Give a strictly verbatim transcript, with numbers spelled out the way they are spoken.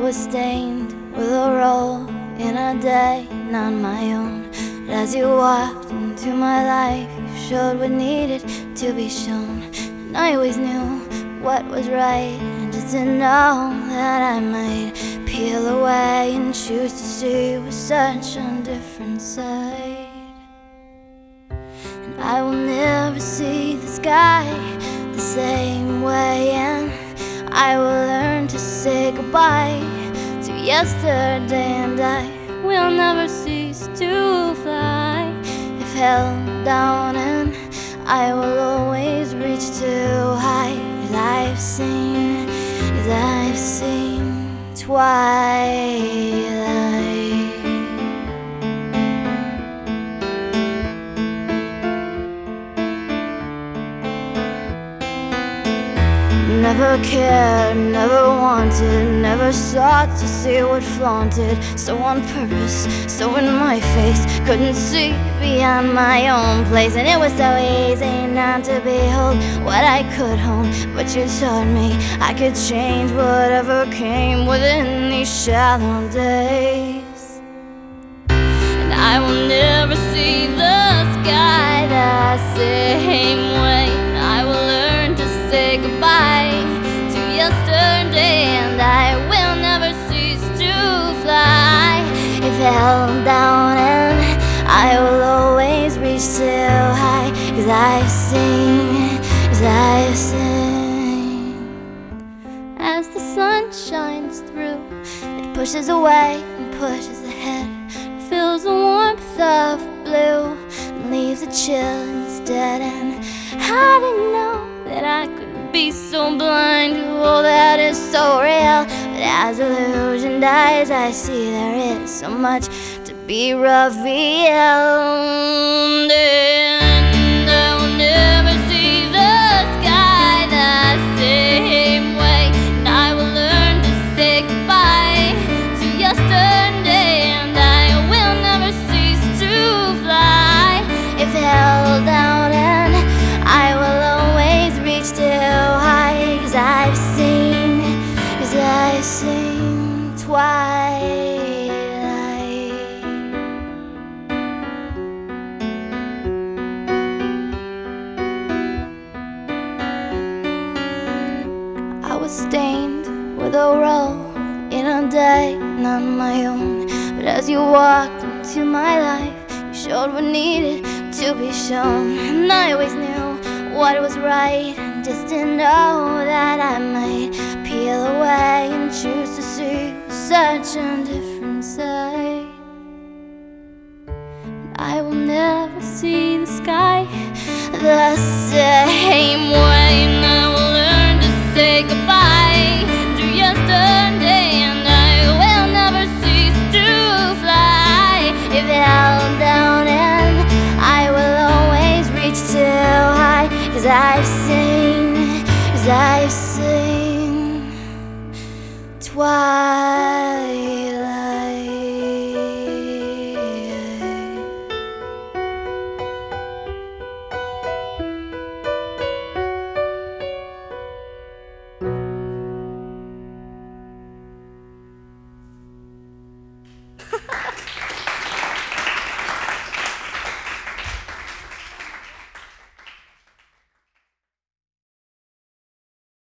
was stained with a role in a day not my own. But as you walked into my life, you showed what needed to be shown. And I always knew what was right, I just didn't know that I might peel away and choose to see with such a different side. And I will never see the sky the same way, and I will learn to say goodbye to yesterday, and I will never cease to fly if held down, and I will always reach too high. 'Cause I've seen, 'cause I've seen twilight. Never cared, never wanted, never sought to see what flaunted. So on purpose, so in my face, couldn't see beyond my own place. And it was so easy not to behold what I could hold, but you taught me I could change whatever came within these shallow days. And I will never see the sky the same way. I will learn to say goodbye to yesterday, and I will never cease to fly if held down, and I will always reach too high. 'Cause I've seen, 'cause I've seen. As the sun shines through, it pushes away and pushes ahead, fills the warmth of blue and leaves a chill instead. And I didn't know that I could be so blind to all that is so real. But as illusion dies, I see there is so much to be revealed. And I will never see the sky the same way, and I will learn to say goodbye to yesterday, and I will never cease to fly if held down, and I will always reach too high. 'Cause I've seen, 'cause I've seen twilight. I was stained with a role in a day not my own. But as you walked into my life, you showed what needed to be shown. And I always knew what was right, and just didn't know that I might peel away and choose to see such a different side. And I will never see the sky the same way, and I will learn to say goodbye to yesterday, and I will never cease to fly if held down, and I will always reach too high. 'Cause I've seen